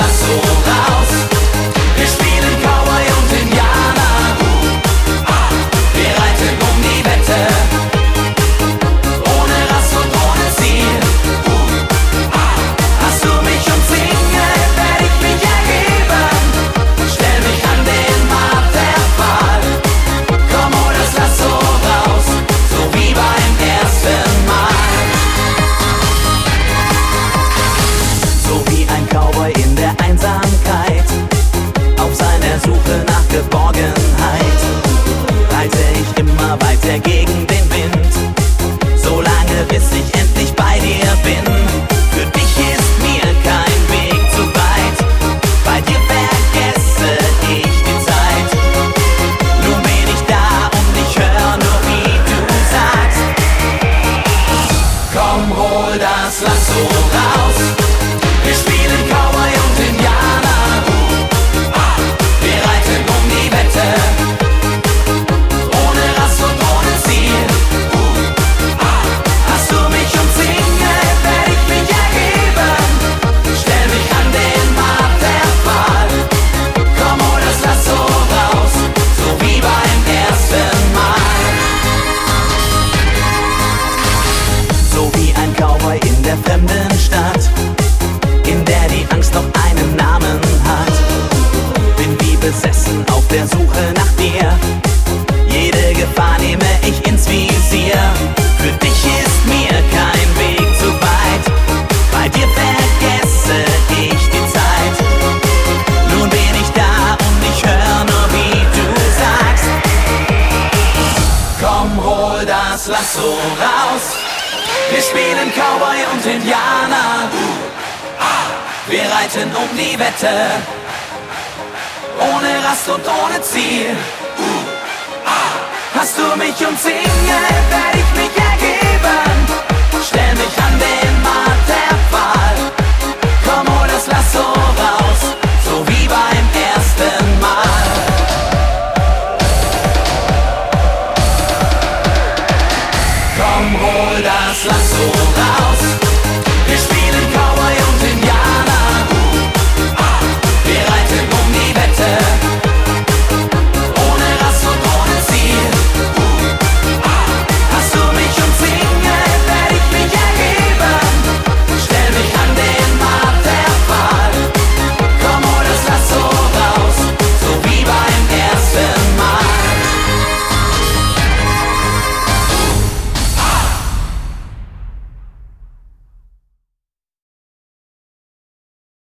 Lasso raus. Wir spielen Cowboy und Indianer. Wir reiten um die Wette, ohne Rast und ohne Ziel. Hast du mich umzingelt, werd ich mich erheben. Stell mich an den Marterpfahl. Komm, hol das Lasso raus, so wie beim ersten Mal. So wie ein Cowboy in der Einsamkeit, auf seiner Suche nach Geborgenheit, reite ich immer weiter gegen den Wind, solange bis ich endlich bei dir bin. Für dich ist mir kein Weg zu weit, bei dir vergesse ich die Zeit. Nun bin ich da und ich hör nur, wie du sagst: Komm, hol das Lasso raus. Wir spielen Cowboy und Indianer. Wir reiten um die Wette, ohne Rast und ohne Ziel. Hast du mich umzingelt, werd ich mich erheben. Stell mich an den Marterpfahl. Komm, hol das Lasso raus, so wie beim ersten Mal. So wie ein Cowboy in der fremden Stadt, in der die Angst noch einen Namen hat. Bin wie besessen auf der Suche nach dir. Jede Gefahr nehme ich ins Visier. Für dich ist mir kein Weg zu weit, bei dir vergesse ich die Zeit. Nun bin ich da und ich hör nur, wie du sagst: Komm, hol das Lasso raus. Wir spielen Cowboy und Indianer. Wir reiten um die Wette, ohne Rast und ohne Ziel. Hast du mich umzingelt, werd ich mich erheben. Stell mich